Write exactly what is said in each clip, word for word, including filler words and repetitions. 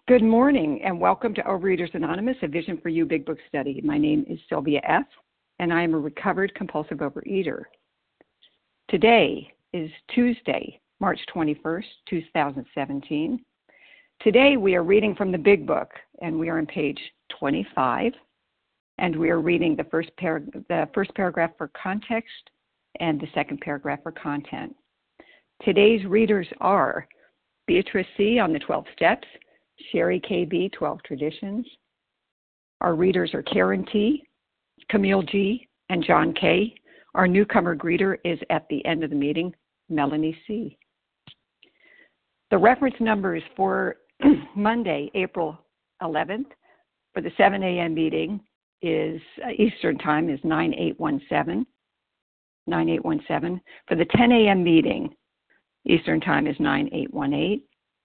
Good morning and welcome to Overeaters Anonymous, a Vision for You Big Book study. My name is Sylvia F. and I am a recovered compulsive overeater. Today is Tuesday, March twenty-first, two thousand seventeen. Today we are reading from the Big Book and we are on page twenty-five and we are reading the first, par- the first paragraph for context and the second paragraph for content. Today's readers are Beatrice C. on the twelve Steps, Sherry K B, twelve Traditions. Our readers are Karen T., Camille G., and John K. Our newcomer greeter is at the end of the meeting, Melanie C. The reference numbers for Monday, April eleventh, for the seven a.m. meeting is uh, Eastern Time is nine eight one seven. nine eight one seven. For the ten a.m. meeting, Eastern Time is nine eight one eight.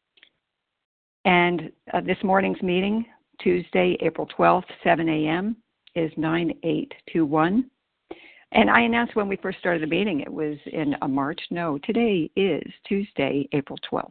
And uh, this morning's meeting, Tuesday, April twelfth, seven a.m., is nine eight two one. And I announced when we first started the meeting it was in a March. No, today is Tuesday, April twelfth.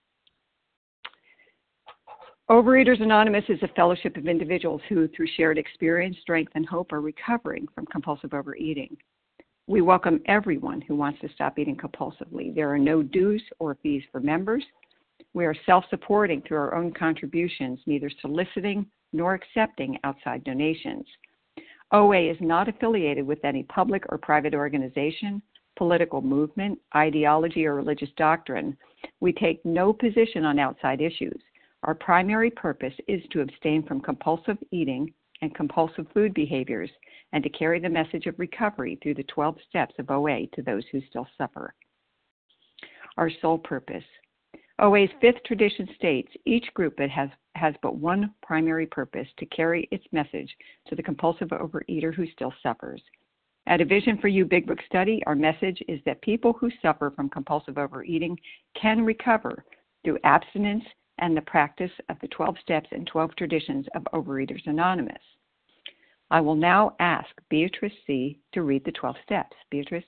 Overeaters Anonymous is a fellowship of individuals who, through shared experience, strength, and hope, are recovering from compulsive overeating. We welcome everyone who wants to stop eating compulsively. There are no dues or fees for members. We are self-supporting through our own contributions, neither soliciting nor accepting outside donations. O A is not affiliated with any public or private organization, political movement, ideology, or religious doctrine. We take no position on outside issues. Our primary purpose is to abstain from compulsive eating and compulsive food behaviors and to carry the message of recovery through the twelve steps of O A to those who still suffer. Our sole purpose. O A's fifth tradition states each group has, has but one primary purpose, to carry its message to the compulsive overeater who still suffers. At a Vision for You Big Book study, our message is that people who suffer from compulsive overeating can recover through abstinence and the practice of the twelve steps and twelve traditions of Overeaters Anonymous. I will now ask Beatrice C. to read the twelve steps. Beatrice?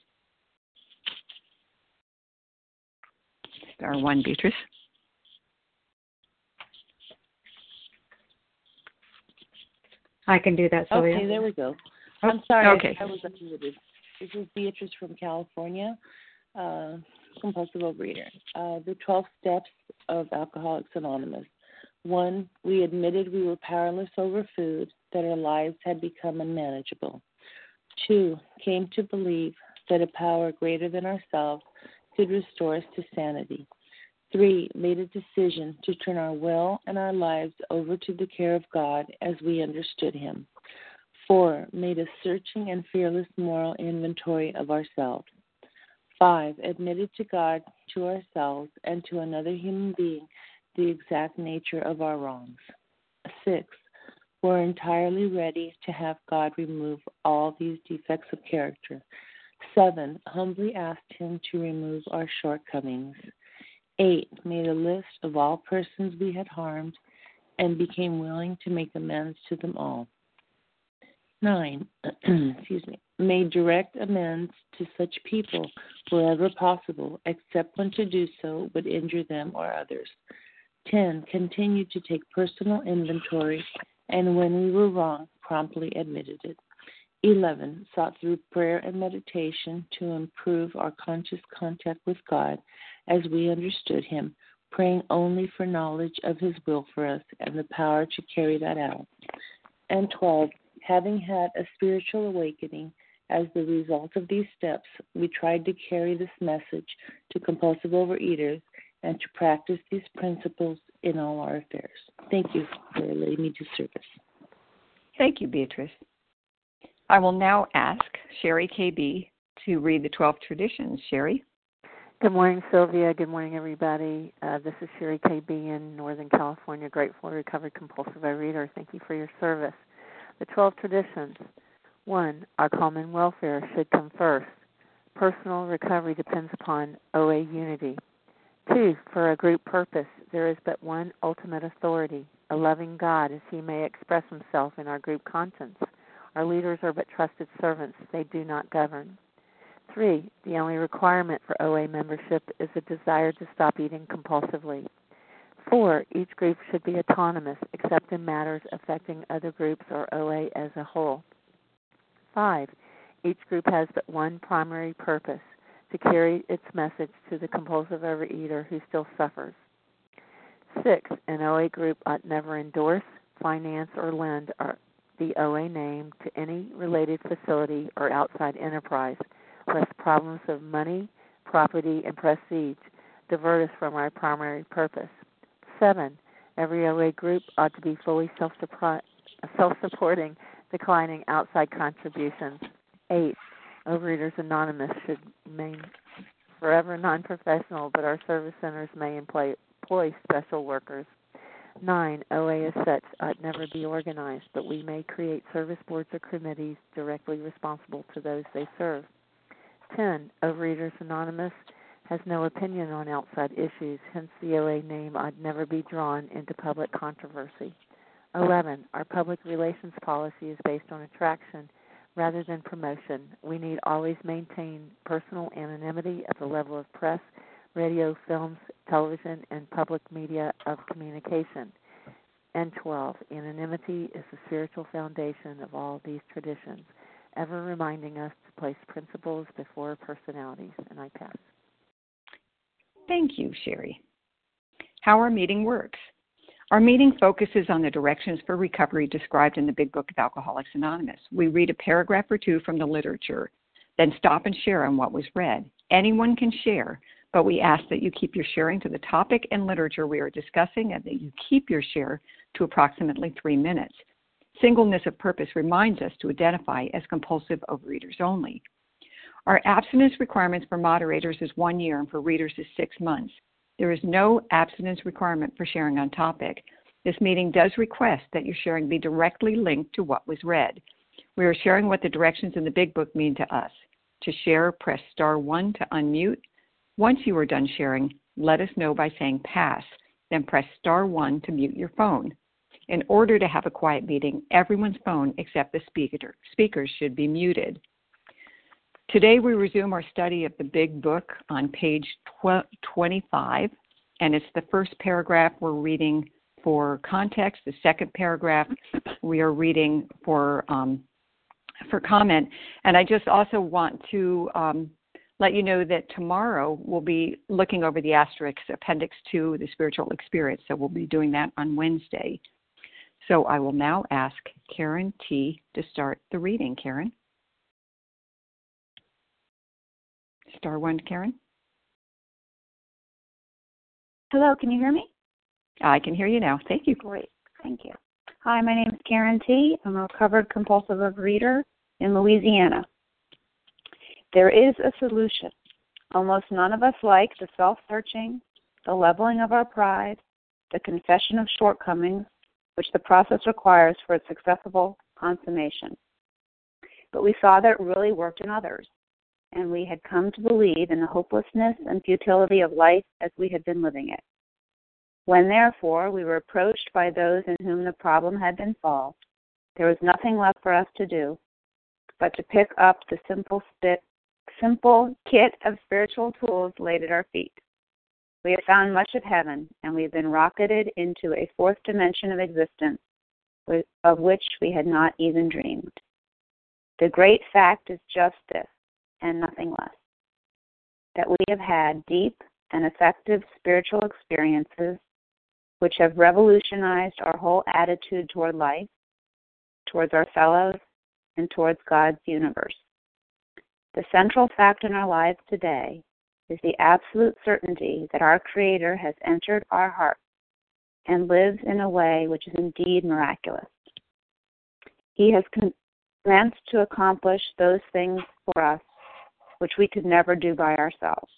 Star one, Beatrice. I can do that, Sylvia. Okay, there we go. Oh, I'm sorry, okay. I was unmuted. This is Beatrice from California, uh, compulsive overeater. Uh, the twelve steps of Alcoholics Anonymous. One, we admitted we were powerless over food, that our lives had become unmanageable. Two, came to believe that a power greater than ourselves could restore us to sanity. Three, made a decision to turn our will and our lives over to the care of God as we understood Him. Four, made a searching and fearless moral inventory of ourselves. Five, admitted to God, to ourselves, and to another human being the exact nature of our wrongs. Six, were entirely ready to have God remove all these defects of character. Seven, humbly asked Him to remove our shortcomings. Eight, made a list of all persons we had harmed and became willing to make amends to them all. Nine, excuse me, made direct amends to such people wherever possible, except when to do so would injure them or others. Ten, continued to take personal inventory, and when we were wrong, promptly admitted it. Eleven, sought through prayer and meditation to improve our conscious contact with God as we understood Him, praying only for knowledge of His will for us and the power to carry that out. And twelve, having had a spiritual awakening as the result of these steps, we tried to carry this message to compulsive overeaters and to practice these principles in all our affairs. Thank you for letting me do service. Thank you, Beatrice. I will now ask Sherry K B to read the twelve traditions. Sherry? Good morning, Sylvia. Good morning, everybody. Uh, this is Sherry K B in Northern California, grateful recovered compulsive overeater. Thank you for your service. The twelve traditions. One, our common welfare should come first. Personal recovery depends upon O A unity. Two, for a group purpose, there is but one ultimate authority, a loving God, as He may express Himself in our group contents. Our leaders are but trusted servants. They do not govern. Three, the only requirement for O A membership is a desire to stop eating compulsively. Four, each group should be autonomous except in matters affecting other groups or O A as a whole. Five, each group has but one primary purpose, to carry its message to the compulsive overeater who still suffers. Six, an O A group ought never endorse, finance, or lend the O A name to any related facility or outside enterprise, lest problems of money, property, and prestige divert us from our primary purpose. Seven, every O A group ought to be fully self-supporting, declining outside contributions. Eight, Overeaters Anonymous should remain forever non-professional, but our service centers may employ, employ special workers. Nine, O A as such ought never be organized, but we may create service boards or committees directly responsible to those they serve. Ten, Overeaters Anonymous has no opinion on outside issues, hence the O A name ought never be drawn into public controversy. Eleven, our public relations policy is based on attraction rather than promotion. We need always maintain personal anonymity at the level of press, radio, films, television, and public media of communication. And twelve, anonymity is the spiritual foundation of all these traditions, ever reminding us to place principles before personalities. And I pass. Thank you, Sherry. How our meeting works. Our meeting focuses on the directions for recovery described in the Big Book of Alcoholics Anonymous. We read a paragraph or two from the literature, then stop and share on what was read. Anyone can share, but we ask that you keep your sharing to the topic and literature we are discussing and that you keep your share to approximately three minutes. Singleness of purpose reminds us to identify as compulsive overeaters only. Our abstinence requirements for moderators is one year and for readers is six months. There is no abstinence requirement for sharing on topic. This meeting does request that your sharing be directly linked to what was read. We are sharing what the directions in the Big Book mean to us. To share, press star one to unmute. Once you are done sharing, let us know by saying pass, then press star one to mute your phone. In order to have a quiet meeting, everyone's phone except the speaker, speakers should be muted. Today we resume our study of the Big Book on page twenty-five, and it's the first paragraph we're reading for context. The second paragraph we are reading for um, for comment. And I just also want to um, let you know that tomorrow we'll be looking over the asterisk appendix to the spiritual experience. So we'll be doing that on Wednesday. So I will now ask Karen T. to start the reading. Karen? Star one, Karen. Hello, can you hear me? I can hear you now. Thank you. Great, thank you. Hi, my name is Karen T. I'm a recovered compulsive overeater in Louisiana. There is a solution. Almost none of us like the self-searching, the leveling of our pride, the confession of shortcomings, which the process requires for its successful consummation. But we saw that it really worked in others, and we had come to believe in the hopelessness and futility of life as we had been living it. When, therefore, we were approached by those in whom the problem had been solved, there was nothing left for us to do but to pick up the simple, spit, simple kit of spiritual tools laid at our feet. We have found much of heaven, and we have been rocketed into a fourth dimension of existence of which we had not even dreamed. The great fact is just this, and nothing less, that we have had deep and effective spiritual experiences which have revolutionized our whole attitude toward life, towards our fellows, and towards God's universe. The central fact in our lives today is the absolute certainty that our Creator has entered our hearts and lives in a way which is indeed miraculous. He has commenced to accomplish those things for us which we could never do by ourselves.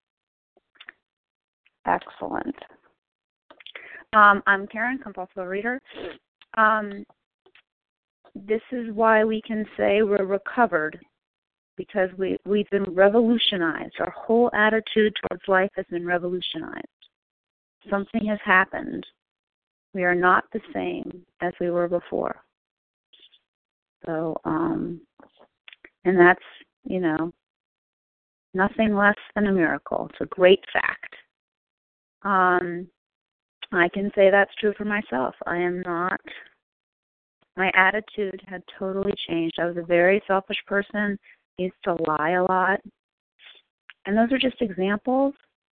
Excellent. Um, I'm Karen, compulsive reader. Um, this is why we can say we're recovered, because we, we've been revolutionized. Our whole attitude towards life has been revolutionized. Something has happened. We are not the same as we were before. So, um, and that's, you know, nothing less than a miracle. It's a great fact. Um, I can say that's true for myself. I am not, my attitude had totally changed. I was a very selfish person, used to lie a lot. And those are just examples.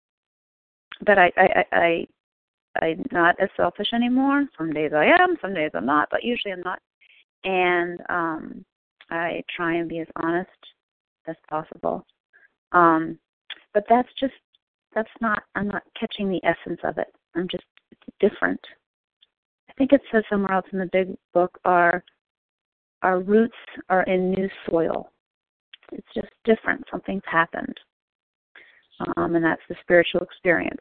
But I, I, I, I, I'm not as selfish anymore. Some days I am, some days I'm not, but usually I'm not. And um, I try and be as honest as possible. Um, but that's just, that's not, I'm not catching the essence of it. I'm just, it's different. I think it says somewhere else in the big book, our, our roots are in new soil. It's just different. Something's happened. Um, and that's the spiritual experience.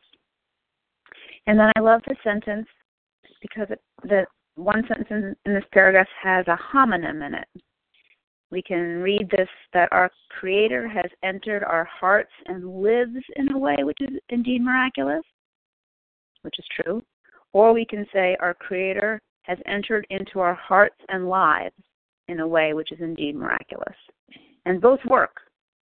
And then I love the sentence because it, the one sentence in, in this paragraph has a homonym in it. We can read this, that our Creator has entered our hearts and lives in a way which is indeed miraculous, which is true. Or we can say our Creator has entered into our hearts and lives in a way which is indeed miraculous. And both work.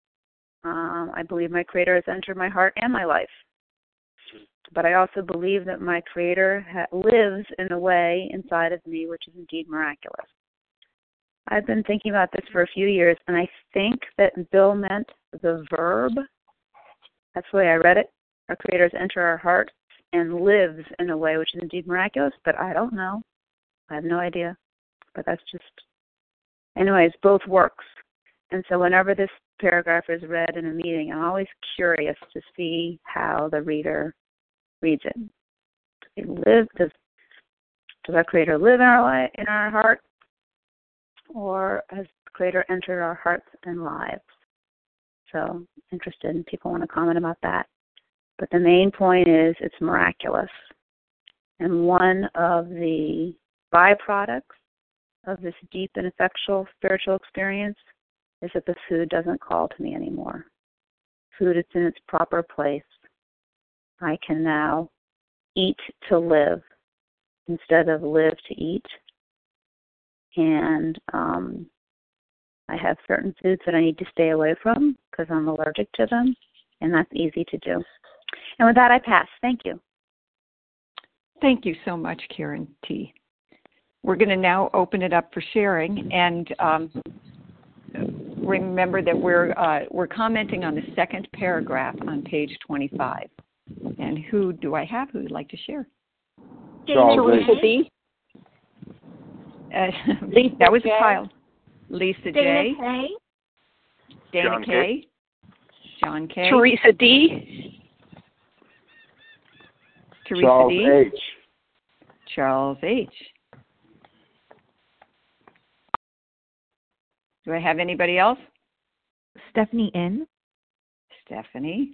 Um, I believe my Creator has entered my heart and my life. But I also believe that my Creator ha- lives in a way inside of me which is indeed miraculous. I've been thinking about this for a few years, and I think that Bill meant the verb. That's the way I read it. Our Creator has entered our heart and lives in a way which is indeed miraculous, but I don't know. I have no idea. But that's just, anyways, both works. And so whenever this paragraph is read in a meeting, I'm always curious to see how the reader reads it. Does he live? Does, does our Creator live in our life, in our heart, or has the Creator entered our hearts and lives? So, interested in people want to comment about that. But the main point is it's miraculous, and one of the byproducts of this deep and effectual spiritual experience is that the food doesn't call to me anymore. Food is in its proper place. I can now eat to live instead of live to eat. And um, I have certain foods that I need to stay away from because I'm allergic to them, and that's easy to do. And with that, I pass. Thank you. Thank you so much, Karen T. We're going to now open it up for sharing, and um, remember that we're uh, we're commenting on the second paragraph on page twenty-five. And who do I have who would like to share? Teresa D. Uh, Lisa that was J. a pile. Lisa Dana J. K. Dana John K. K. John K. Teresa D. Teresa Charles D. H. Charles H. Do I have anybody else? Stephanie N. Stephanie.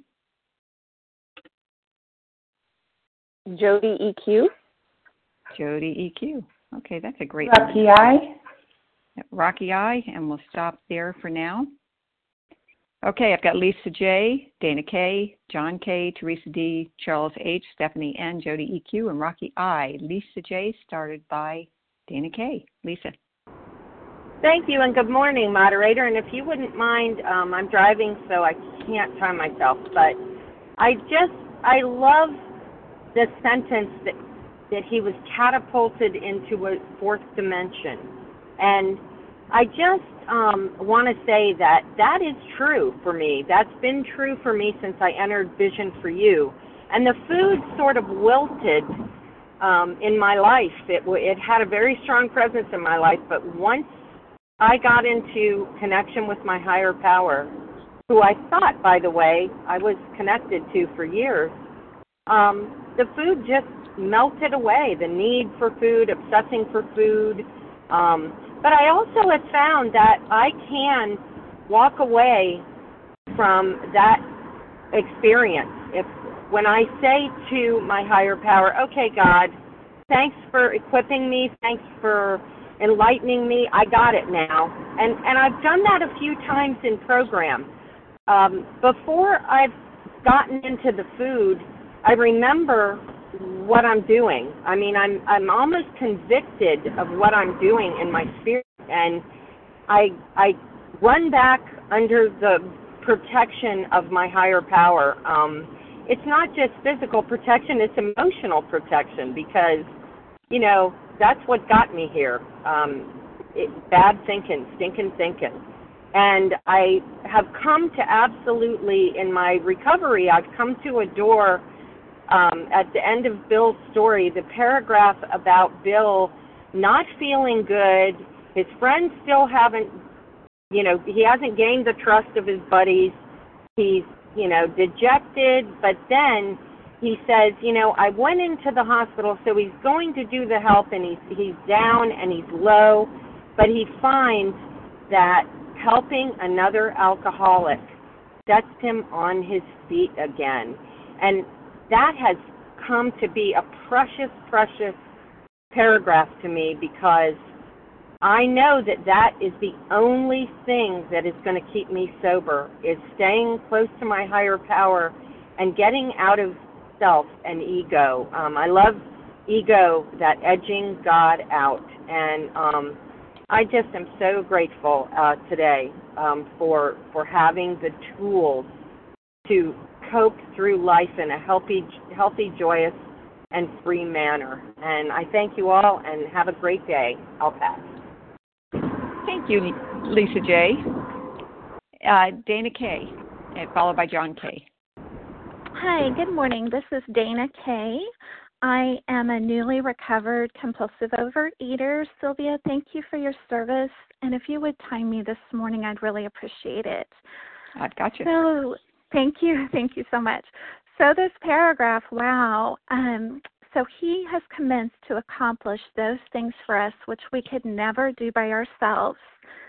Jody E Q. Jody E Q. Okay, that's a great Rocky one. I. Rocky I, and we'll stop there for now. Okay, I've got Lisa J, Dana K, John K, Teresa D, Charles H, Stephanie N, Jody E Q, and Rocky I. Lisa J started by Dana K. Lisa. Thank you, and good morning, moderator. And if you wouldn't mind, um, I'm driving, so I can't time myself, but I just, I love the sentence that that he was catapulted into a fourth dimension. And I just um, want to say that that is true for me. That's been true for me since I entered Vision for You. And the food sort of wilted um, in my life. It, it had a very strong presence in my life, but once I got into connection with my higher power, who I thought, by the way, I was connected to for years, um, the food just melted away, the need for food, obsessing for food. Um, but I also have found that I can walk away from that experience. If when I say to my higher power, okay, God, thanks for equipping me, thanks for enlightening me, I got it now. And, and I've done that a few times in program. Um, before I've gotten into the food, I remember what I'm doing. I mean, I'm I'm almost convicted of what I'm doing in my spirit, and I I run back under the protection of my higher power. Um, it's not just physical protection, it's emotional protection because, you know, that's what got me here. Um, it, bad thinking, stinking thinking. And I have come to absolutely, in my recovery, I've come to adore, um, at the end of Bill's story, the paragraph about Bill not feeling good. His friends still haven't, you know, he hasn't gained the trust of his buddies. He's, you know, dejected, but then he says, you know, I went into the hospital, so he's going to do the help, and he's, he's down and he's low, but he finds that helping another alcoholic sets him on his feet again. And that has come to be a precious, precious paragraph to me because I know that that is the only thing that is going to keep me sober, is staying close to my higher power and getting out of self and ego. Um, I love ego, that edging God out. And um, I just am so grateful uh, today um, for for having the tools to cope through life in a healthy, healthy, joyous, and free manner. And I thank you all, and have a great day. I'll pass. Thank you, Lisa J. Uh, Dana K., followed by John K. Hi, good morning. This is Dana K. I am a newly recovered compulsive overeater. Sylvia, thank you for your service. And if you would time me this morning, I'd really appreciate it. I've got you. So, thank you. Thank you so much. So this paragraph, wow. Um, so he has commenced to accomplish those things for us which we could never do by ourselves.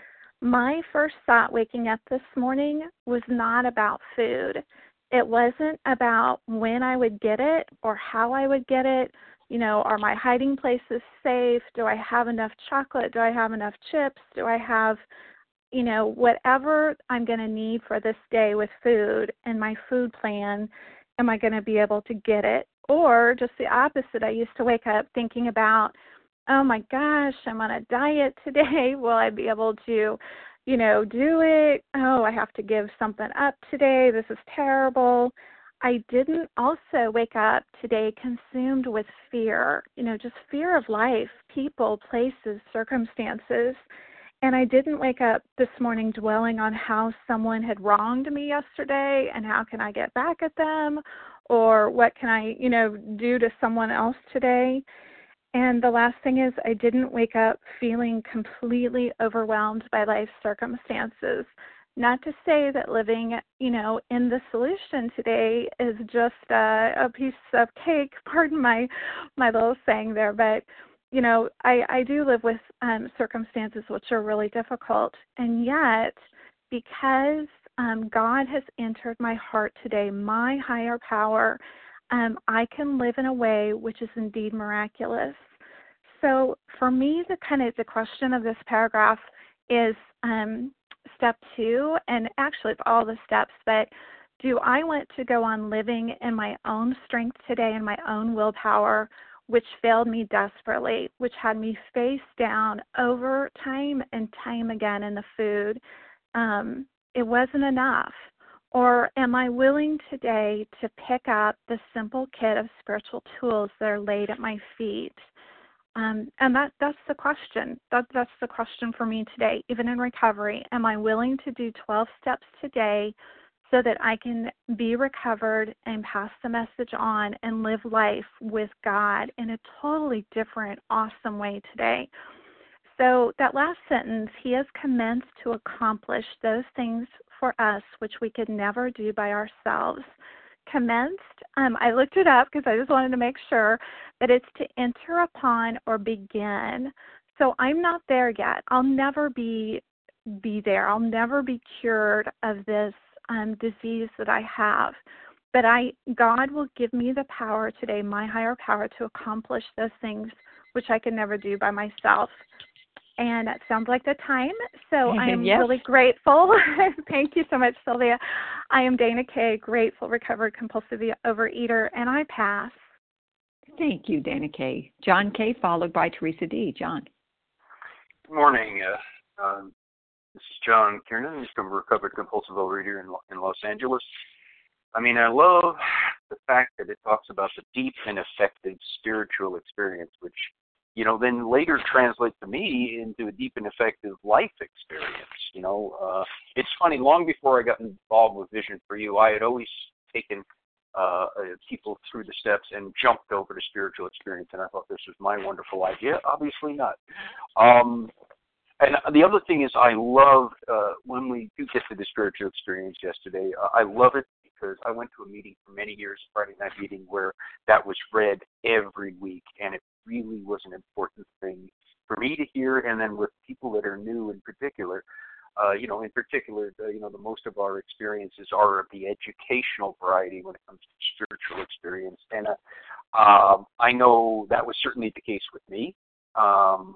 My first thought waking up this morning was not about food. It wasn't about when I would get it or how I would get it. You know, are my hiding places safe? Do I have enough chocolate? Do I have enough chips? Do I have, you know, whatever I'm going to need for this day with food and my food plan, am I going to be able to get it? Or just the opposite, I used to wake up thinking about, oh my gosh, I'm on a diet today. Will I be able to, you know, do it? Oh, I have to give something up today. This is terrible. I didn't also wake up today consumed with fear, you know, just fear of life, people, places, circumstances. And I didn't wake up this morning dwelling on how someone had wronged me yesterday and how can I get back at them, or what can I, you know, do to someone else today. And the last thing is I didn't wake up feeling completely overwhelmed by life's circumstances. Not to say that living, you know, in the solution today is just a, a piece of cake, pardon my, my little saying there, but, you know, I, I do live with um, circumstances which are really difficult. And yet, because um, God has entered my heart today, my higher power, um, I can live in a way which is indeed miraculous. So for me, the kind of the question of this paragraph is um, step two, and actually it's all the steps, but do I want to go on living in my own strength today and my own willpower, which failed me desperately, which had me face down over time and time again in the food? Um, it wasn't enough. Or am I willing today to pick up the simple kit of spiritual tools that are laid at my feet? Um, and that, that's the question. That, that's the question for me today, even in recovery. Am I willing to do twelve steps today so that I can be recovered and pass the message on and live life with God in a totally different, awesome way today? So that last sentence, he has commenced to accomplish those things for us which we could never do by ourselves. Commenced, um, I looked it up because I just wanted to make sure that it's to enter upon or begin. So I'm not there yet. I'll never be be there. I'll never be cured of this um, disease that I have. But I, God will give me the power today, my higher power, to accomplish those things which I could never do by myself. And that sounds like the time, so I am yes. really grateful. Thank you so much, Sylvia. I am Dana K., grateful, recovered, compulsive overeater, and I pass. Thank you, Dana K. John K., followed by Teresa D. John. Good morning. Uh, uh, this is John Kiernan. I'm a recovered compulsive overeater in, in Los Angeles. I mean, I love the fact that it talks about the deep and effective spiritual experience, which, you know, then later translates to me into a deep and effective life experience. You know, uh, it's funny, long before I got involved with Vision for You, I had always taken uh, people through the steps and jumped over to spiritual experience, and I thought this was my wonderful idea. Obviously not. Um, and the other thing is I love, uh, when we do get to the spiritual experience yesterday, uh, I love it because I went to a meeting for many years, Friday night meeting, where that was read every week, and it really was an important thing for me to hear, and then with people that are new in particular. Uh, you know, in particular, the, you know, the most of our experiences are of the educational variety when it comes to spiritual experience. And uh, um, I know that was certainly the case with me. Um,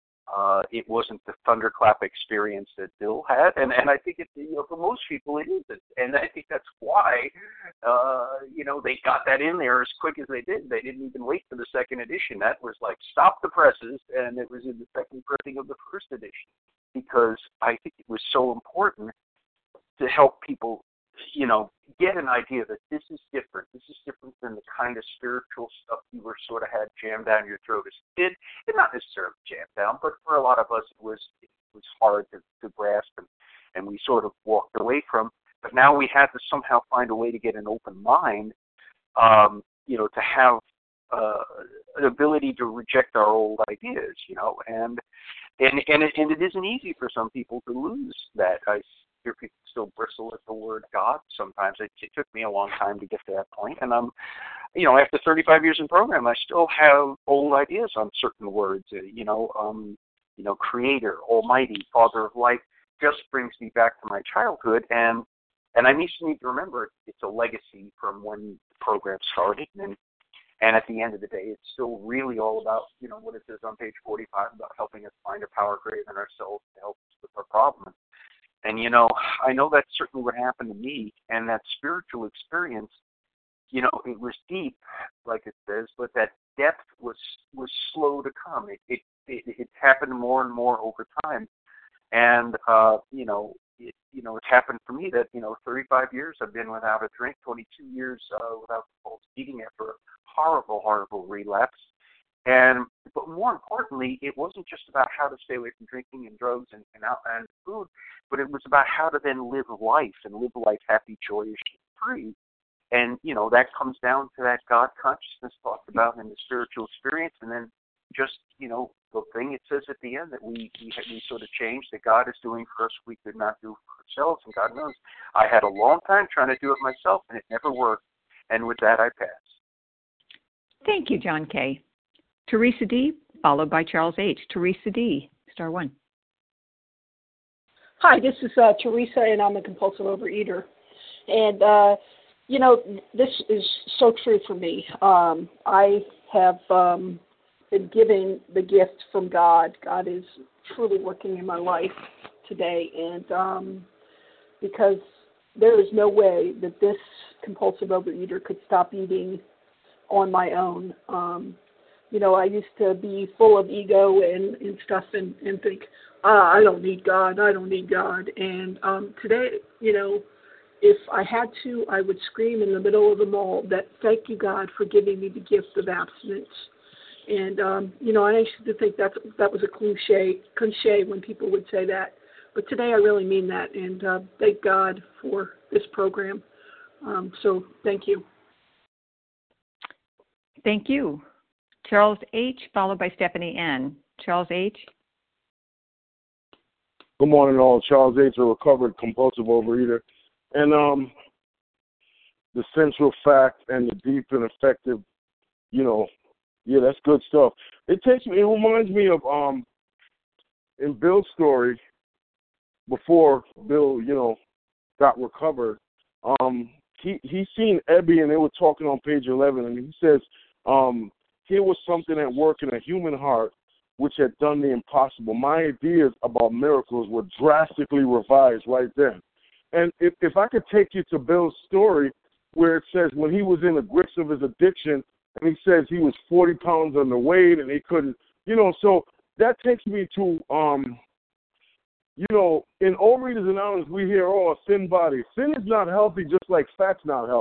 uh, it wasn't the thunderclap experience that Bill had, and, and I think it, you know, for most people it isn't. And I think that's why, uh, you know, they got that in there as quick as they did. They didn't even wait for the second edition. That was like, stop the presses, and it was in the second printing of the first edition. Because I think it was so important to help people, you know, get an idea that this is different. This is different than the kind of spiritual stuff you were sort of had jammed down your throat as a kid. And not necessarily jammed down, but for a lot of us it was it was hard to, to grasp, and, and we sort of walked away from. But now we had to somehow find a way to get an open mind, um, you know, to have uh, an ability to reject our old ideas, you know, and And and it, and it isn't easy for some people to lose that. I hear people still bristle at the word God. Sometimes it, it took me a long time to get to that point. And I'm, you know, after thirty-five years in program, I still have old ideas on certain words. Uh, you know, um, you know, Creator, Almighty, Father of Life, just brings me back to my childhood. And and I need to need to remember it's a legacy from when the program started. And And at the end of the day, it's still really all about, you know, what it says on page forty-five about helping us find a power greater than ourselves to help us with our problem. And, you know, I know that's certainly what happened to me. And that spiritual experience, you know, it was deep, like it says, but that depth was was slow to come. It it, it, it happened more and more over time. And, uh, you know, it, you know, it's happened for me that, you know, thirty-five years I've been without a drink, twenty-two years uh, without compulsive eating after a horrible, horrible relapse. And, but more importantly, it wasn't just about how to stay away from drinking and drugs and, and, out, and food, but it was about how to then live life and live life happy, joyous, free. And, you know, that comes down to that God consciousness talked about in the spiritual experience. And then just, you know, the thing it says at the end that we, we, we sort of changed, that God is doing for us we could not do for ourselves. And God knows I had a long time trying to do it myself, and it never worked. And with that, I pass. Thank you, John K. Teresa D., followed by Charles H. Teresa D., star one. Hi, this is uh, Teresa, and I'm a compulsive overeater. And, uh, you know, this is so true for me. Um, I have um, been given the gift from God. God is truly working in my life today. And um, because there is no way that this compulsive overeater could stop eating on my own. Um, you know, I used to be full of ego and, and stuff and, and think, ah, I don't need God, I don't need God. And um, today, you know, if I had to, I would scream in the middle of the mall that thank you, God, for giving me the gift of abstinence. And, um, you know, I used to think that that was a cliche, cliche when people would say that. But today I really mean that, and uh, thank God for this program. Um, so thank you. Thank you. Charles H., followed by Stephanie N. Charles H. Good morning, all. Charles H., a recovered compulsive overeater. And um, the central fact and the deep and effective, you know, yeah, that's good stuff. It takes me, it reminds me of, um, in Bill's story, before Bill, you know, got recovered, um, he he seen Ebby, and they were talking on page eleven, and he says, um, here was something at work in a human heart which had done the impossible. My ideas about miracles were drastically revised right then. And if, if I could take you to Bill's story, where it says when he was in the grips of his addiction, and he says he was forty pounds underweight, and he couldn't, you know, so that takes me to, um, you know, in Overeaters Anonymous, we hear, oh, a thin body. Thin is not healthy, just like fat's not healthy.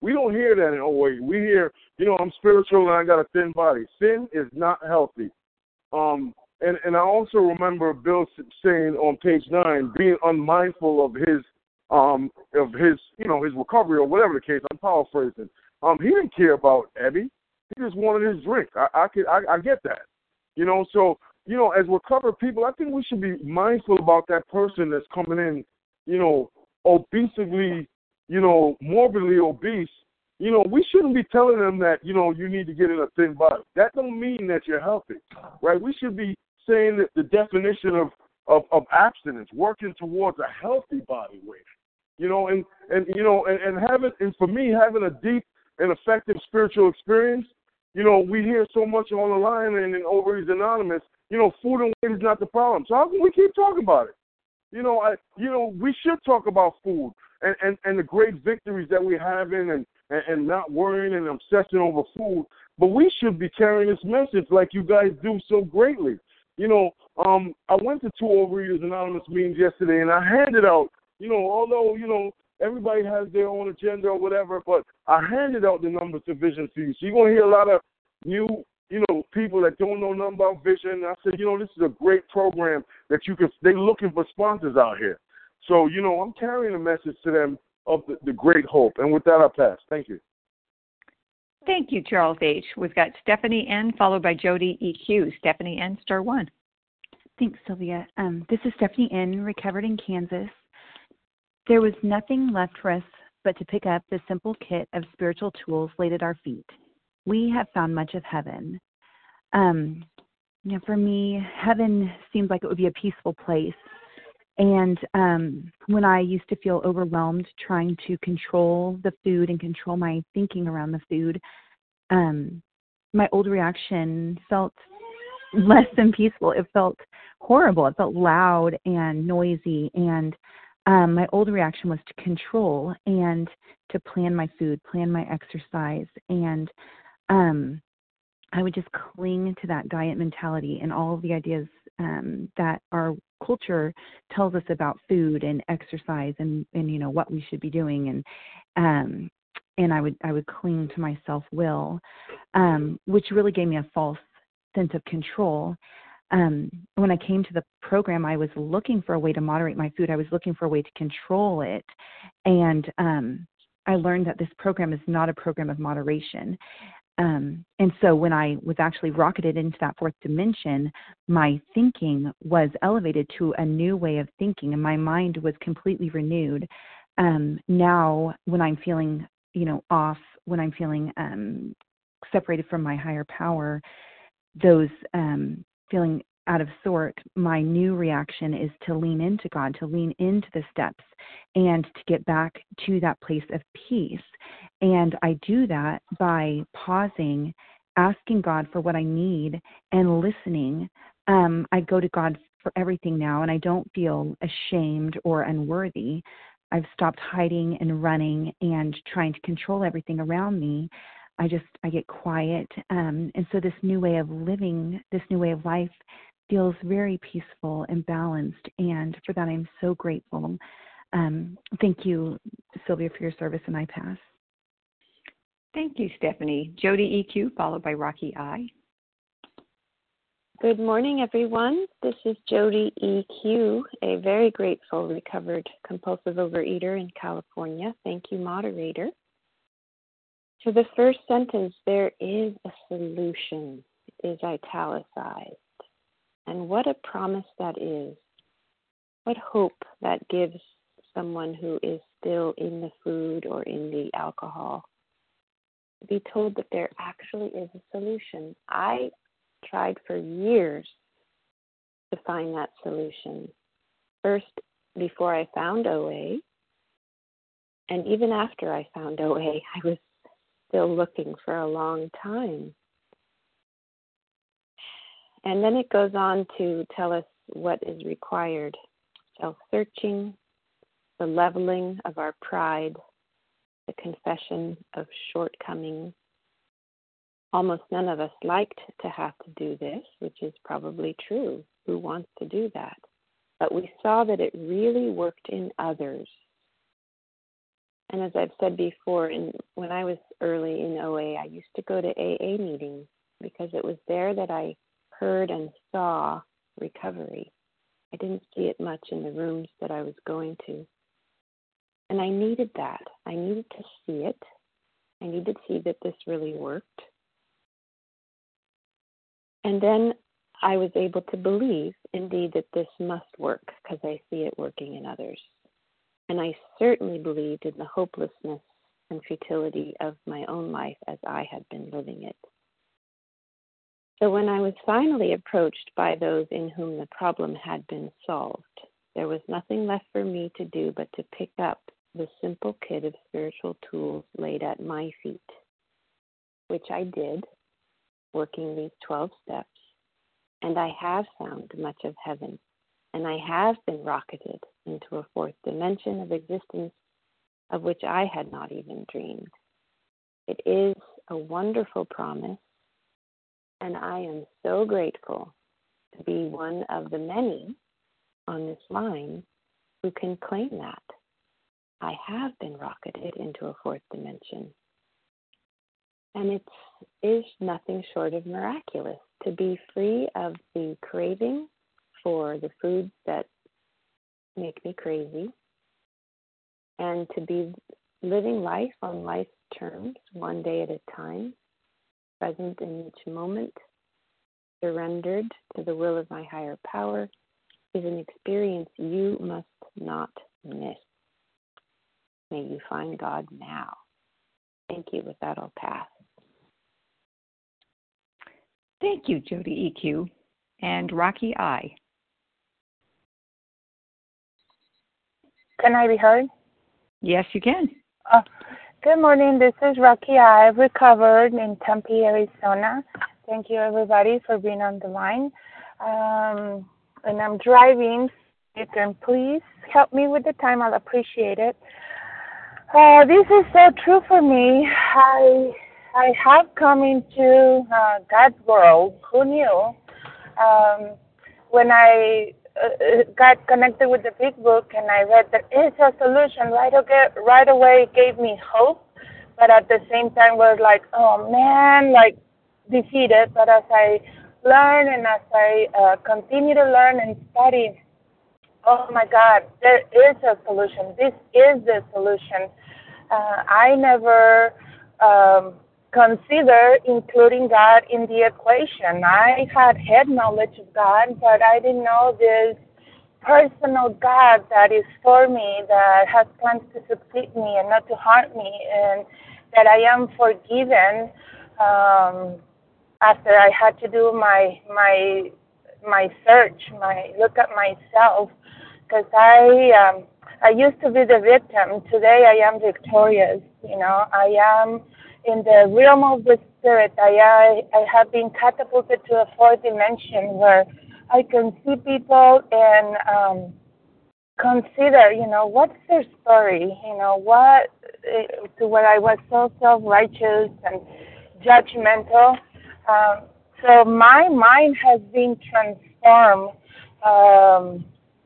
We don't hear that in O A. We hear, you know, I'm spiritual and I got a thin body. Sin is not healthy. Um, and, and I also remember Bill saying on page nine, being unmindful of his, um, of his, you know, his recovery or whatever the case. I'm paraphrasing. Um, he didn't care about Ebby. He just wanted his drink. I, I could, I, I get that. You know, so, you know, as recovered people, I think we should be mindful about that person that's coming in, you know, obesely, you know, morbidly obese. You know, we shouldn't be telling them that, you know, you need to get in a thin body. That don't mean that you're healthy, right? We should be saying that the definition of, of, of abstinence, working towards a healthy body weight, you know, and, and you know, and, and having, and for me, having a deep and effective spiritual experience, you know, we hear so much on the line and in Overeaters Anonymous, you know, food and weight is not the problem. So how can we keep talking about it? You know, I, you know, we should talk about food and, and, and the great victories that we're having and, and, and not worrying and obsessing over food. But we should be carrying this message like you guys do so greatly. You know, um, I went to two Overeaters Anonymous meetings yesterday, and I handed out, you know, although, you know, everybody has their own agenda or whatever, but I handed out the numbers to Vision for You. So you're going to hear a lot of new, you know, people that don't know nothing about Vision. I said, you know, this is a great program that you can, they're looking for sponsors out here. So, you know, I'm carrying a message to them of the, the great hope. And with that, I'll pass. Thank you. Thank you, Charles H. We've got Stephanie N. followed by Jody E Q. Stephanie N. star one. Thanks, Sylvia. Um, this is Stephanie N., recovered in Kansas. There was nothing left for us but to pick up the simple kit of spiritual tools laid at our feet. We have found much of heaven. Um, you know, for me, heaven seems like it would be a peaceful place. And um, when I used to feel overwhelmed trying to control the food and control my thinking around the food, um, my old reaction felt less than peaceful. It felt horrible. It felt loud and noisy. And um, my old reaction was to control and to plan my food, plan my exercise. And um, I would just cling to that diet mentality and all of the ideas um, that our culture tells us about food and exercise and, and you know what we should be doing, and um, and I would I would cling to my self-will, um, which really gave me a false sense of control. Um, when I came to the program, I was looking for a way to moderate my food. I was looking for a way to control it, and um, I learned that this program is not a program of moderation. Um, and so when I was actually rocketed into that fourth dimension, my thinking was elevated to a new way of thinking, and my mind was completely renewed. Um, now, when I'm feeling, you know, off, when I'm feeling um, separated from my higher power, those um, feeling out of sort, my new reaction is to lean into God, to lean into the steps, and to get back to that place of peace. And I do that by pausing, asking God for what I need, and listening. Um, I go to God for everything now, and I don't feel ashamed or unworthy. I've stopped hiding and running and trying to control everything around me. I just, I get quiet. Um, and so this new way of living, this new way of life feels very peaceful and balanced. And for that, I'm so grateful. Um, thank you, Sylvia, for your service, and I pass. Thank you, Stephanie. Jody E Q, followed by Rocky I. Good morning, everyone. This is Jody E Q, a very grateful recovered compulsive overeater in California. Thank you, moderator. To the first sentence, there is a solution. It is italicized. And what a promise that is. What hope that gives someone who is still in the food or in the alcohol. Be told that there actually is a solution. I tried for years to find that solution. First, before I found O A, and even after I found O A, I was still looking for a long time. And then it goes on to tell us what is required. Self-searching, the leveling of our pride, the confession of shortcomings. Almost none of us liked to have to do this, which is probably true. Who wants to do that? But we saw that it really worked in others. And as I've said before, in, when I was early in O A, I used to go to A A meetings because it was there that I heard and saw recovery. I didn't see it much in the rooms that I was going to. And I needed that. I needed to see it. I needed to see that this really worked. And then I was able to believe, indeed, that this must work because I see it working in others. And I certainly believed in the hopelessness and futility of my own life as I had been living it. So when I was finally approached by those in whom the problem had been solved, there was nothing left for me to do but to pick up the simple kit of spiritual tools laid at my feet, which I did, working these twelve steps, and I have found much of heaven, and I have been rocketed into a fourth dimension of existence of which I had not even dreamed. It is a wonderful promise, and I am so grateful to be one of the many on this line who can claim that. I have been rocketed into a fourth dimension. And it is nothing short of miraculous to be free of the craving for the foods that make me crazy, and to be living life on life's terms, one day at a time, present in each moment, surrendered to the will of my higher power, is an experience you must not miss. May you find God now. Thank you. With that, I'll pass. Thank you, Jody E Q. And Rocky I. Can I be heard? Yes, you can. Uh, good morning. This is Rocky I. I've recovered in Tempe, Arizona. Thank you, everybody, for being on the line. Um, and I'm driving. You can please help me with the time. I'll appreciate it. Uh, this is so true for me. I I have come into uh, God's world. Who knew? Um, when I uh, got connected with the big book and I read there is a solution, right away, right away it gave me hope. But at the same time, was like, oh man, like defeated. But as I learn and as I uh, continue to learn and study, oh my God, there is a solution. This is the solution. Uh, I never um, considered including God in the equation. I had head knowledge of God, but I didn't know this personal God that is for me, that has plans to succeed me and not to harm me, and that I am forgiven um, after I had to do my my my search, my look at myself, because I um, I used to be the victim. Today I am victorious. You know, I am in the realm of the spirit. I I, I have been catapulted to a fourth dimension where I can see people and um, consider, you know, what's their story? You know, what to where I was so self-righteous and judgmental. Um, so my mind has been transformed. Um,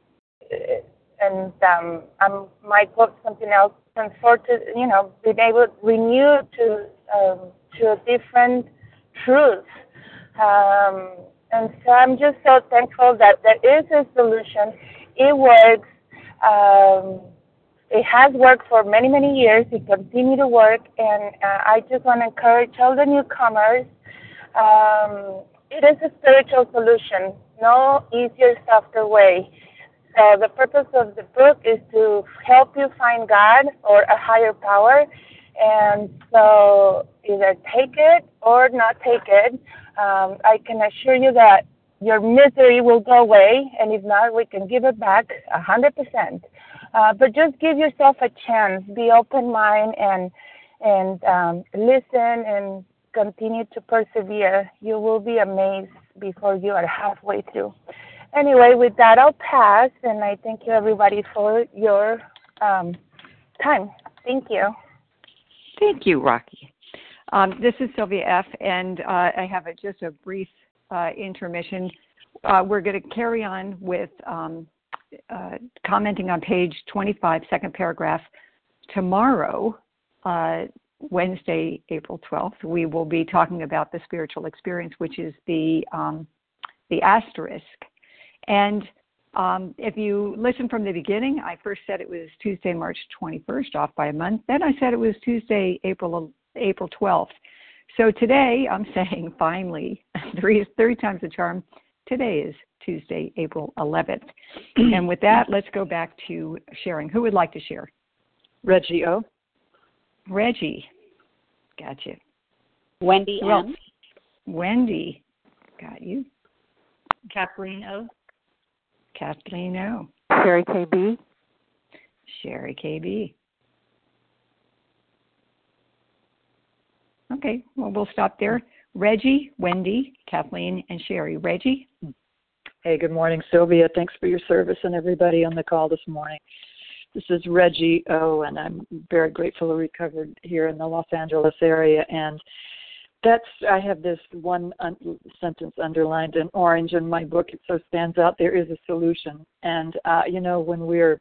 and um, I might quote something else, transformed to, you know, being able renewed to um, to a different truth. Um, and so I'm just so thankful that there is a solution. It works. Um, it has worked for many, many years. It continues to work. And uh, I just want to encourage all the newcomers. Um, it is a spiritual solution. No easier, softer way. So the purpose of the book is to help you find God or a higher power. And so either take it or not take it. Um, I can assure you that your misery will go away. And if not, we can give it back one hundred percent. Uh, but just give yourself a chance. Be open-minded and, and um, listen and continue to persevere. You will be amazed before you are halfway through. Anyway, with that, I'll pass, and I thank you, everybody, for your um, time. Thank you. Thank you, Rocky. Um, this is Sylvia F., and uh, I have a, just a brief uh, intermission. Uh, we're going to carry on with um, uh, commenting on page twenty-five, second paragraph. tomorrow, uh, Wednesday, April twelfth, we will be talking about the spiritual experience, which is the um, the asterisk. And um, if you listen from the beginning, I first said it was Tuesday, March twenty-first, off by a month. Then I said it was Tuesday, April April twelfth. So today, I'm saying finally, three three times the charm. Today is Tuesday, April eleventh. And with that, let's go back to sharing. Who would like to share? Reggie O. Reggie. Gotcha. Wendy Who else? M. Wendy. Got you. Kathleen O. Kathleen O. Sherry K B. Sherry K B. Okay, well, we'll stop there. Reggie, Wendy, Kathleen, and Sherry. Reggie? Hey, good morning, Sylvia. Thanks for your service and everybody on the call this morning. This is Reggie O, and I'm very grateful to recovered here in the Los Angeles area. And that's, I have this one un- sentence underlined in orange in my book. It so stands out. There is a solution. And, uh, you know, when we're,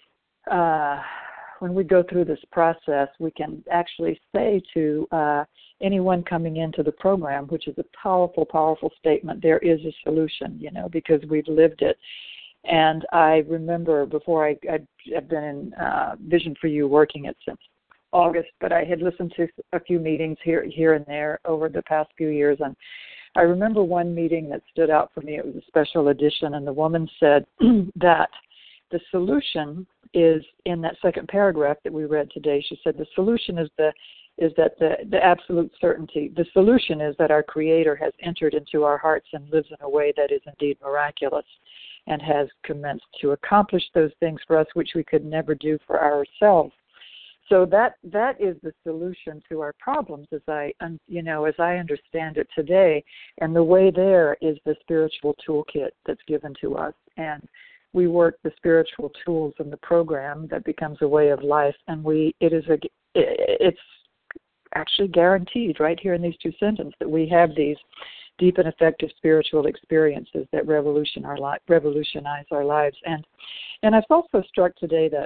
uh, when we go through this process, we can actually say to uh, anyone coming into the program, which is a powerful, powerful statement, there is a solution, you know, because we've lived it. And I remember before I, I'd, I'd been in uh, Vision for You working it since August, but I had listened to a few meetings here, here and there over the past few years. And I remember one meeting that stood out for me. It was a special edition, and the woman said that the solution is in that second paragraph that we read today. She said the solution is the is that the, the absolute certainty. The solution is that our Creator has entered into our hearts and lives in a way that is indeed miraculous, and has commenced to accomplish those things for us which we could never do for ourselves. So that that is the solution to our problems, as I you know as I understand it today. And the way there is the spiritual toolkit that's given to us, and we work the spiritual tools in the program that becomes a way of life. And we it is a it's actually guaranteed right here in these two sentences that we have these deep and effective spiritual experiences that revolution our li- revolutionize our lives. And and I've also struck today that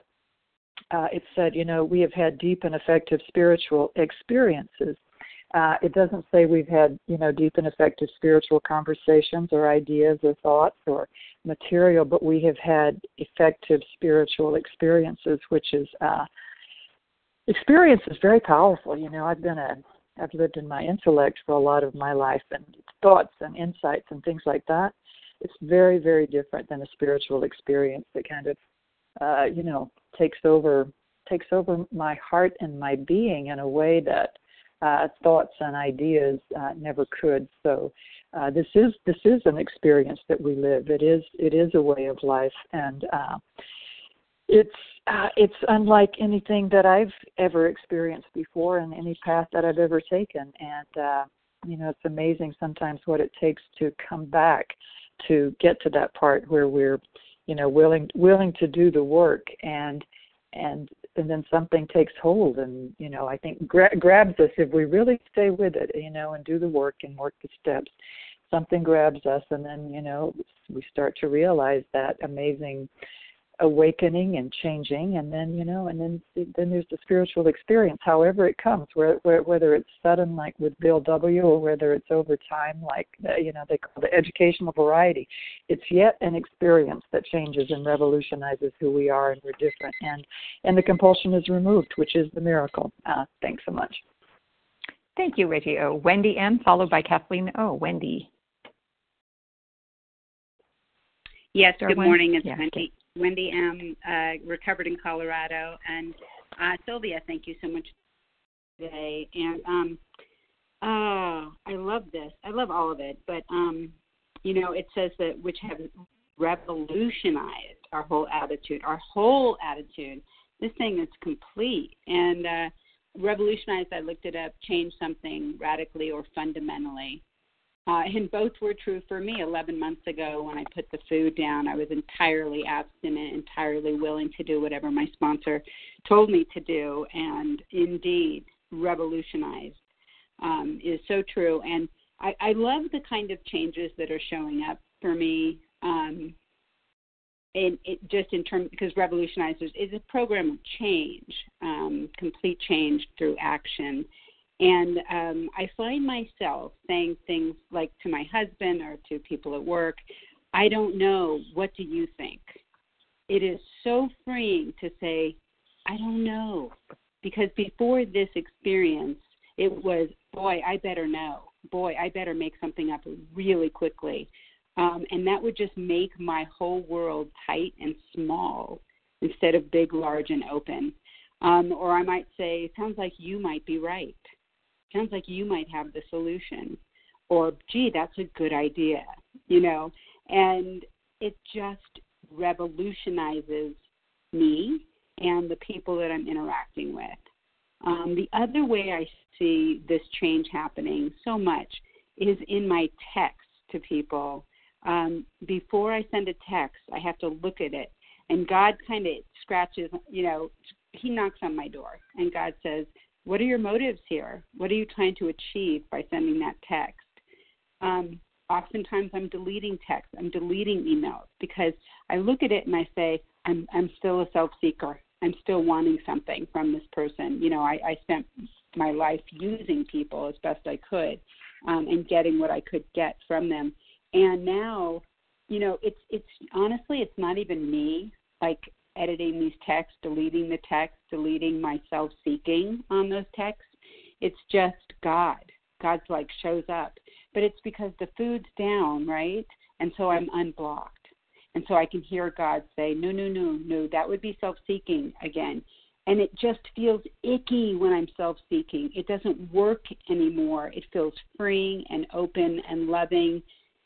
uh, it said, you know, we have had deep and effective spiritual experiences. Uh, it doesn't say we've had, you know, deep and effective spiritual conversations or ideas or thoughts or material, but we have had effective spiritual experiences, which is uh, experience is very powerful. You know, I've been a I've lived in my intellect for a lot of my life, and thoughts and insights and things like that. It's very, very different than a spiritual experience that kind of, uh, you know, takes over takes over my heart and my being in a way that uh, thoughts and ideas uh, never could. So uh, this is this is an experience that we live. It is it is a way of life, and uh, it's uh, it's unlike anything that I've ever experienced before in any path that I've ever taken. And uh, you know, it's amazing sometimes what it takes to come back to get to that part where we're, you know, willing willing to do the work, and and and then something takes hold, and you know, I think gra- grabs us if we really stay with it, you know, and do the work and work the steps. Something grabs us, and then, you know, we start to realize that amazing awakening and changing, and then, you know, and then then there's the spiritual experience, however it comes, where, where, whether it's sudden like with Bill W., or whether it's over time like, the, you know, they call the educational variety. It's yet an experience that changes and revolutionizes who we are, and we're different, and and the compulsion is removed, which is the miracle. Uh, thanks so much. Thank you, Reggie O. Wendy M., followed by Kathleen O. Wendy. Yes, good morning. It's yes, Wendy. Wendy M., uh, recovered in Colorado. And uh, Sylvia, thank you so much today. And um, oh, I love this. I love all of it. But, um, you know, it says that which have revolutionized our whole attitude, our whole attitude. This thing is complete. And uh, revolutionized, I looked it up, changed something radically or fundamentally. Uh, and both were true for me. eleven months ago when I put the food down, I was entirely abstinent, entirely willing to do whatever my sponsor told me to do, and indeed revolutionized um, is so true. And I, I love the kind of changes that are showing up for me. Um, in it just in terms because Revolutionizers is a program of change, um, complete change through action. And um, I find myself saying things like to my husband or to people at work, I don't know, what do you think? It is so freeing to say, I don't know. Because before this experience, it was, boy, I better know. Boy, I better make something up really quickly. Um, and that would just make my whole world tight and small instead of big, large, and open. Um, or I might say, sounds like you might be right. Sounds like you might have the solution. Or, gee, that's a good idea, you know. And it just revolutionizes me and the people that I'm interacting with. Um, the other way I see this change happening so much is in my text to people. Um, before I send a text, I have to look at it. And God kind of scratches, you know, he knocks on my door. And God says, what are your motives here? What are you trying to achieve by sending that text? Um, oftentimes I'm deleting texts. I'm deleting emails because I look at it and I say, I'm, I'm still a self-seeker. I'm still wanting something from this person. You know, I, I spent my life using people as best I could um, and getting what I could get from them. And now, you know, it's it's honestly, it's not even me, like editing these texts, deleting the text, deleting my self-seeking on those texts. It's just God. God's like shows up. But it's because the food's down, right? And so I'm unblocked. And so I can hear God say, no, no, no, no, that would be self-seeking again. And it just feels icky when I'm self-seeking. It doesn't work anymore. It feels freeing and open and loving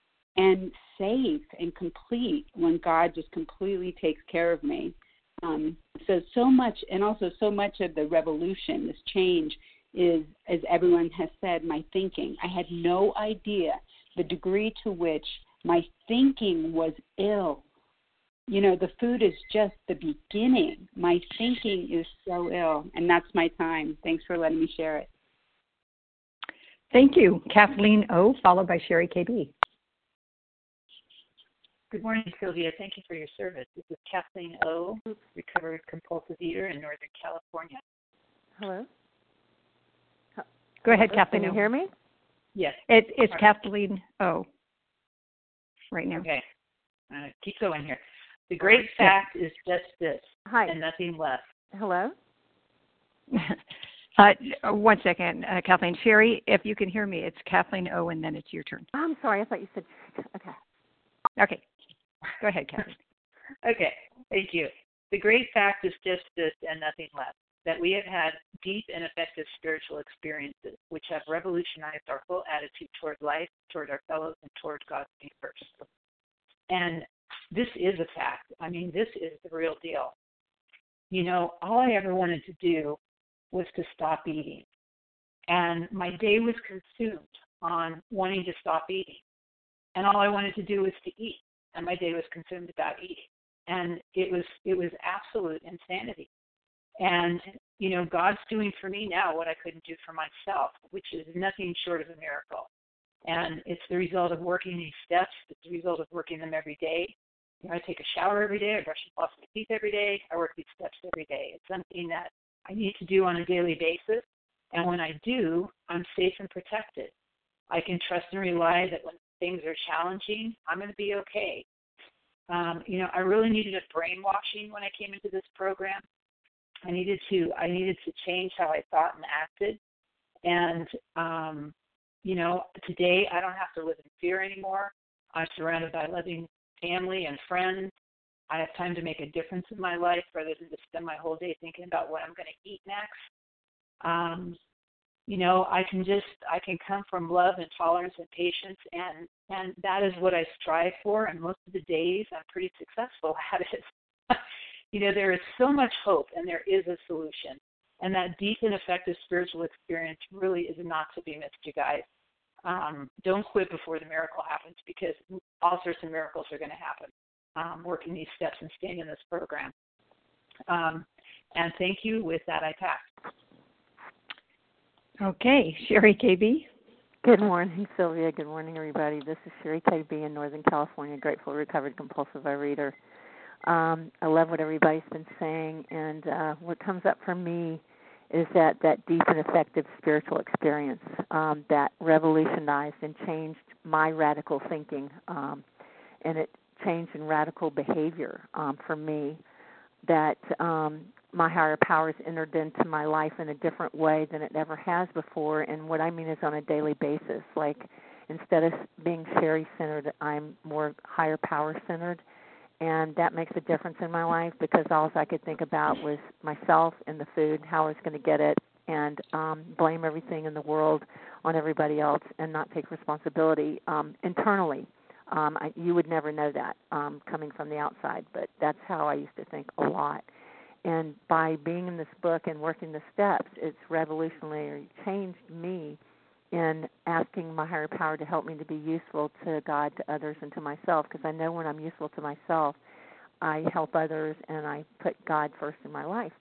and safe and complete when God just completely takes care of me. Um, so, so much, and also so much of the revolution, this change is, as everyone has said, my thinking. I had no idea the degree to which my thinking was ill. You know, the food is just the beginning. My thinking is so ill, and that's my time. Thanks for letting me share it. Thank you. Kathleen O., followed by Sherry K B. Good morning, Sylvia. Thank you for your service. This is Kathleen O., recovered compulsive eater in Northern California. Hello? Go ahead, Kathleen. Can you hear me? Yes. It, it's right. Kathleen O. right now. Okay. Uh, keep going here. The great fact is just this. Hi. And nothing less. Hello? uh, one second, uh, Kathleen. Sherry, if you can hear me, it's Kathleen O., and then it's your turn. I'm sorry. I thought you said, okay. Okay. Go ahead, Kathleen. Okay. Thank you. The great fact is just this and nothing less, that we have had deep and effective spiritual experiences which have revolutionized our whole attitude toward life, toward our fellows, and toward God's universe. And this is a fact. I mean, this is the real deal. You know, all I ever wanted to do was to stop eating. And my day was consumed on wanting to stop eating. And all I wanted to do was to eat. And my day was consumed about eating. And it was it was absolute insanity. And, you know, God's doing for me now what I couldn't do for myself, which is nothing short of a miracle. And it's the result of working these steps. It's the result of working them every day. You know, I take a shower every day. I brush and floss my teeth every day. I work these steps every day. It's something that I need to do on a daily basis. And when I do, I'm safe and protected. I can trust and rely that when things are challenging, I'm going to be okay. Um, you know, I really needed a brainwashing when I came into this program. I needed to I needed to change how I thought and acted. And, um, you know, today I don't have to live in fear anymore. I'm surrounded by loving family and friends. I have time to make a difference in my life rather than to spend my whole day thinking about what I'm going to eat next. Um, you know, I can just, I can come from love and tolerance and patience, and, and that is what I strive for, and most of the days I'm pretty successful at it. You know, there is so much hope, and there is a solution, and that deep and effective spiritual experience really is not to be missed, you guys. Um, don't quit before the miracle happens, because all sorts of miracles are going to happen, um, working these steps and staying in this program. Um, and thank you. With that, I pass. Okay. Sherry K B. Good morning, Sylvia. Good morning, everybody. This is Sherry K B in Northern California, grateful recovered compulsive overeater. Um, I love what everybody's been saying, and uh, what comes up for me is that, that deep and effective spiritual experience um, that revolutionized and changed my radical thinking, um, and it changed in radical behavior um, for me, that um, my higher powers entered into my life in a different way than it ever has before. And what I mean is on a daily basis. Like, instead of being Sherry-centered, I'm more higher power-centered. And that makes a difference in my life because all I could think about was myself and the food, how I was going to get it, and um, blame everything in the world on everybody else and not take responsibility um, internally. Um, I, you would never know that um, coming from the outside, but that's how I used to think a lot. And by being in this book and working the steps, it's revolutionary, changed me in asking my higher power to help me to be useful to God, to others, and to myself, because I know when I'm useful to myself, I help others and I put God first in my life.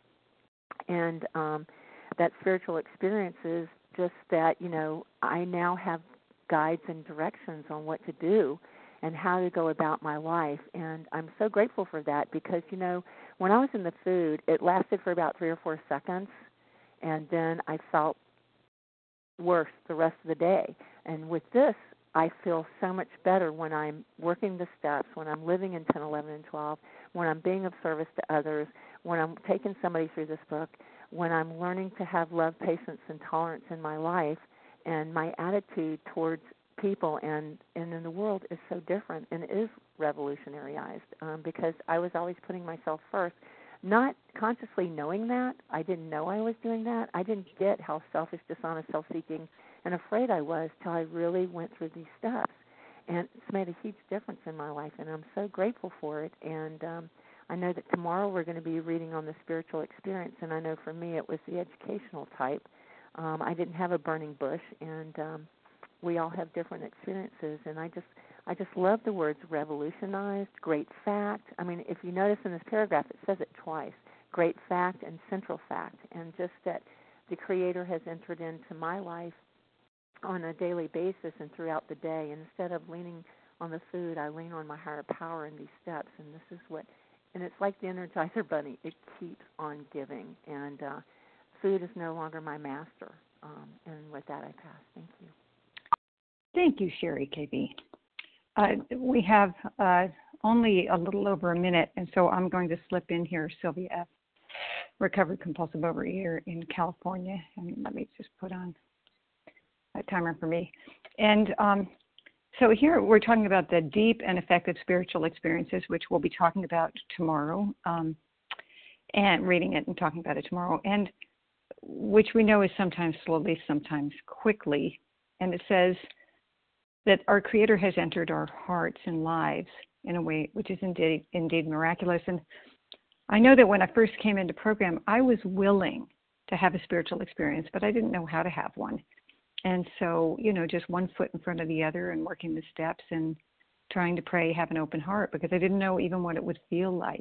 And um, that spiritual experience is just that, you know, I now have guides and directions on what to do and how to go about my life. And I'm so grateful for that because, you know, when I was in the food, it lasted for about three or four seconds, and then I felt worse the rest of the day. And with this, I feel so much better when I'm working the steps, when I'm living in ten, eleven, and twelve, when I'm being of service to others, when I'm taking somebody through this book, when I'm learning to have love, patience, and tolerance in my life, and my attitude towards people and, and in the world is so different and is revolutionaryized um, because I was always putting myself first, not consciously knowing that. I didn't know I was doing that. I didn't get how selfish, dishonest, self-seeking, and afraid I was till I really went through these steps. And it's made a huge difference in my life, and I'm so grateful for it. And um, I know that tomorrow we're going to be reading on the spiritual experience, and I know for me it was the educational type. Um, I didn't have a burning bush, and um, we all have different experiences, and I just I just love the words revolutionized, great fact. I mean, if you notice in this paragraph, it says it twice, great fact and central fact, and just that the Creator has entered into my life on a daily basis and throughout the day. And instead of leaning on the food, I lean on my higher power in these steps, and this is what, and it's like the Energizer Bunny. It keeps on giving, and uh, food is no longer my master. Um, and with that, I pass. Thank you. Thank you, Sherry K B. Uh, we have uh, only a little over a minute, and so I'm going to slip in here Sylvia F., recovered compulsive overeater in California. And let me just put on a timer for me. And um, so here we're talking about the deep and effective spiritual experiences, which we'll be talking about tomorrow, um, and reading it and talking about it tomorrow, and which we know is sometimes slowly, sometimes quickly. And it says that our Creator has entered our hearts and lives in a way which is indeed, indeed miraculous. And I know that when I first came into program, I was willing to have a spiritual experience, but I didn't know how to have one. And so, you know, just one foot in front of the other and working the steps and trying to pray, have an open heart, because I didn't know even what it would feel like.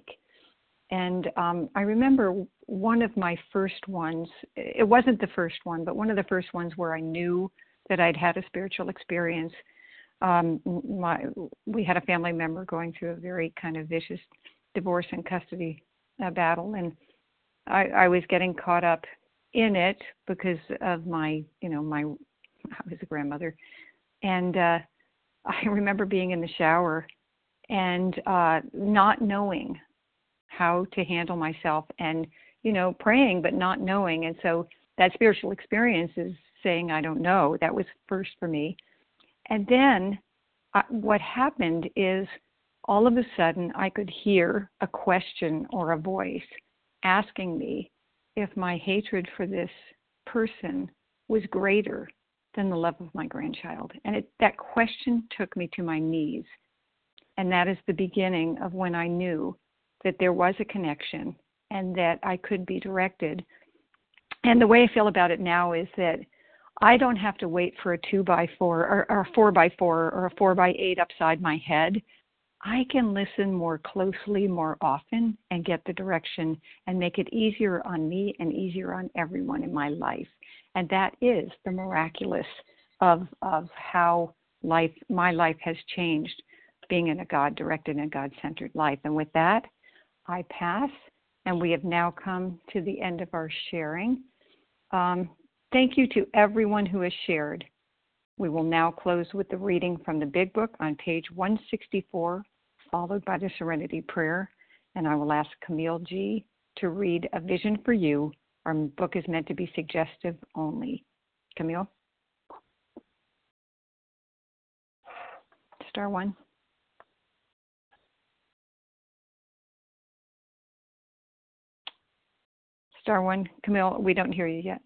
And um, I remember one of my first ones, it wasn't the first one, but one of the first ones where I knew that I'd had a spiritual experience. Um, my, we had a family member going through a very kind of vicious divorce and custody uh, battle, and I, I was getting caught up in it because of my, you know, my, I was a grandmother, and uh, I remember being in the shower and uh, not knowing how to handle myself, and you know, praying but not knowing, and so that spiritual experience is saying I don't know. That was first for me. And then uh, what happened is all of a sudden I could hear a question or a voice asking me if my hatred for this person was greater than the love of my grandchild. And it, that question took me to my knees. And that is the beginning of when I knew that there was a connection and that I could be directed. And the way I feel about it now is that I don't have to wait for a two by four or, or a four by four or a four by eight upside my head. I can listen more closely, more often, and get the direction and make it easier on me and easier on everyone in my life. And that is the miraculous of of how life, my life has changed, being in a God-directed and God-centered life. And with that, I pass. And we have now come to the end of our sharing. Um, thank you to everyone who has shared. We will now close with the reading from the Big Book on page one sixty-four, followed by the Serenity Prayer. And I will ask Camille G. to read A Vision for You. Our book is meant to be suggestive only. Camille? Star one. Star one. Camille, we don't hear you yet.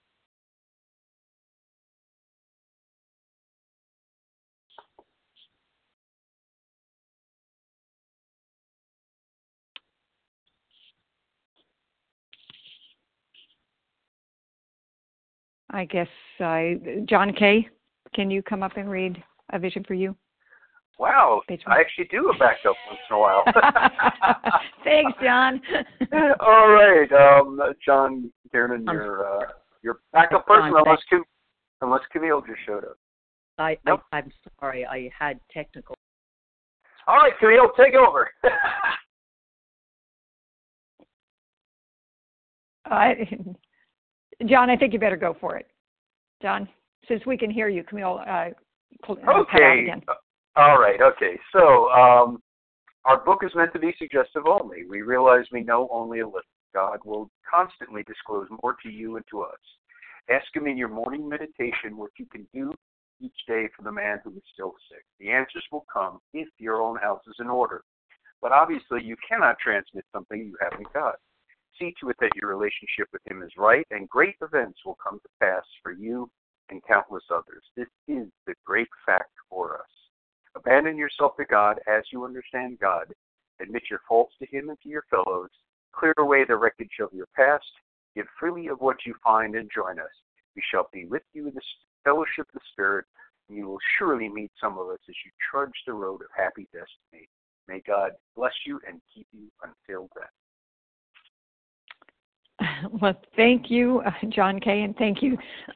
I guess I, John K., can you come up and read A Vision for You? Wow, I actually do a backup once in a while. Thanks, John. All right, um, John Kiernan, you're uh, your backup person, unless Cam- unless Camille just showed up. I, nope. I I'm sorry, I had technical. All right, Camille, take over. uh, John, I think you better go for it. John, since we can hear you, Camille. Uh, cut out again. All right, okay. So um, our book is meant to be suggestive only. We realize we know only a little. God will constantly disclose more to you and to us. Ask him in your morning meditation what you can do each day for the man who is still sick. The answers will come if your own house is in order. But obviously you cannot transmit something you haven't got. See to it that your relationship with him is right, and great events will come to pass for you and countless others. This is the great fact for us. Abandon yourself to God as you understand God. Admit your faults to him and to your fellows. Clear away the wreckage of your past. Give freely of what you find and join us. We shall be with you in the fellowship of the Spirit, and you will surely meet some of us as you trudge the road of happy destiny. May God bless you and keep you until then. Well, thank you, John K., and thank you